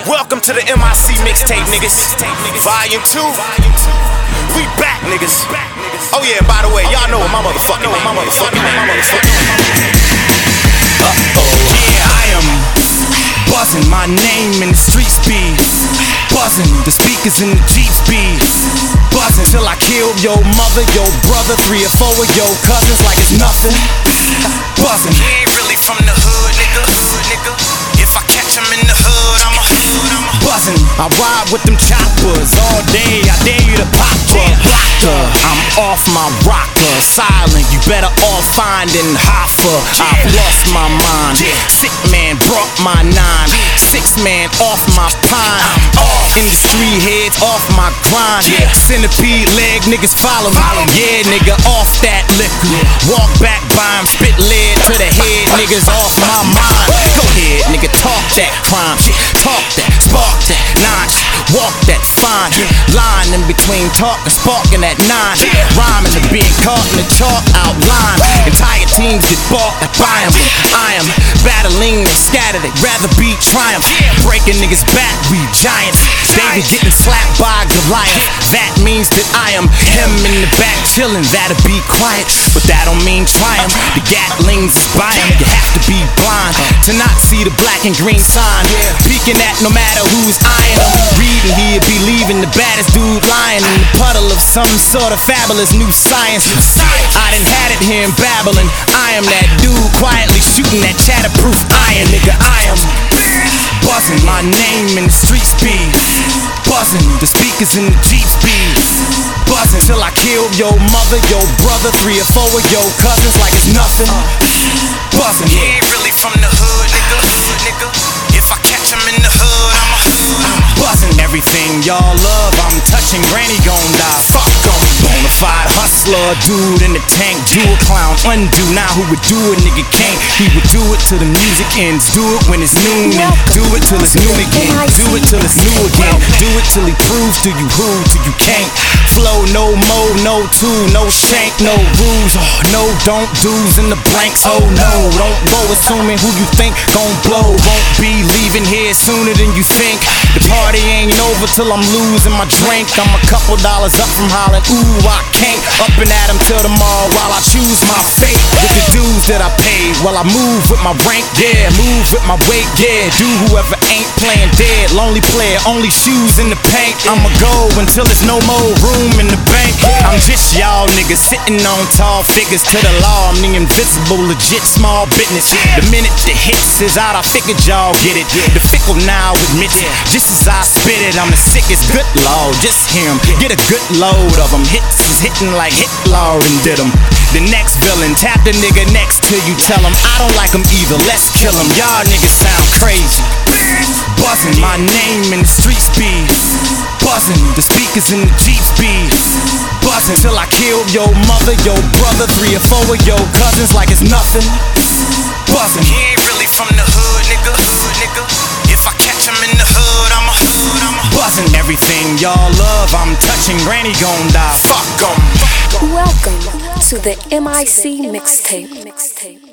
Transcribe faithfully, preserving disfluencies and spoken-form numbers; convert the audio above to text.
Welcome to the M I C mixtape, niggas. Volume two. We back, niggas. Oh yeah, by the way, y'all know what my motherfucking name. My motherfucking name. Uh-oh. Yeah, I am buzzing. My name in the streets be buzzing. The speakers in the Jeeps be buzzing till I kill your mother, your brother, three or four of your cousins like it's nothing. Buzzing. He ain't really from the hood, nigga. Hood, nigga. If I catch him in the hood, I'm a hood, I'm a buzzing. I ride with them choppers all day. I dare you to pop her, blocker. I'm off my rocker, silent. You better off finding Hoffa. I've lost my mind. Sick man brought my nine. Six man off my pine. Industry heads off my grind. Centipede leg niggas follow me. Yeah, nigga, off that liquor. Walk back by him, spit lead to the head. Niggas off my mind. Go ahead, nigga, talk that crime shit. Talk that, spark that, nine shit. Walk that fine. Line in between talk and sparking that nine. Rhyming to being caught in the chalk outline. Entire teams get bought, I buy 'em. I am battling, they scatter, they rather be triumph. Breaking niggas back, we giants. David getting slapped by Goliath. That means that I am him in the back chilling. That'll be quiet, but that don't mean triumph. The Gatlings is by him. You have to be blind to not see the black and green sign. Peeking at no matter who's eyeing him. Reading here, be leaving the baddest dude lying in the puddle of some sort of fabulous new science. I done had it here in babbling. I am that dude quietly shooting that chatterproof iron, nigga. I am buzzing. My name in the streets be buzzing. The speakers in the Jeeps be buzzing till I kill your mother, your brother, three or four of your cousins like it's nothing. Buzzing. He ain't really from the hood, nigga. Hood, nigga. If I catch him in the hood, I'm a hood. I'm buzzing. Everything y'all love, I'm touching. Granny gon' die. Fuck 'em. Bonafide hustler, dude in the tank, do a clown, undo. Now who would do it, nigga can't. He would do it till the music ends. Do it when it's noon and do it till it's noon again. Do it till it's new again. Do it till he proves to you who, till you can't. Flow, no mo, no two, no shank, no rules. Oh, no, don't do's in the blanks. Oh no, don't go assuming who you think gon' blow. Won't be leaving here sooner than you think. The party ain't over till I'm losing my drink. I'm a couple dollars up from hollering, ooh, I can't. Up and at him till tomorrow while I choose my fate. With the dues that I paid while I move with my rank, yeah. Move with my weight, yeah. Do whoever ain't playing dead. Lonely player, only shoes in the paint. I'ma go until there's no more room in the bank. I'm just y'all niggas sitting on tall figures to the law. I'm the invisible, legit small business. The minute the hits is out, I figured y'all get it. The fickle now admits it. Just as I spit it, I'm the sickest. Good lord, just hear him. Get a good load of them. Hits is hitting like Hitler and did them. The next villain, tap the nigga next to you. Tell him I don't like him either, let's kill him. Y'all niggas sound crazy. Buzzing, my name in the streets be buzzing. The speakers in the Jeeps be buzzing till I kill your mother, your brother, three or four of your cousins like it's nothing. Buzzing. He ain't really from the hood, nigga. Hood, nigga. If I catch him in the hood, I'm a hood, I'm a buzzing. Everything y'all love, I'm touching. Granny gon' die. Fuck 'em. Welcome to the M I C mixtape.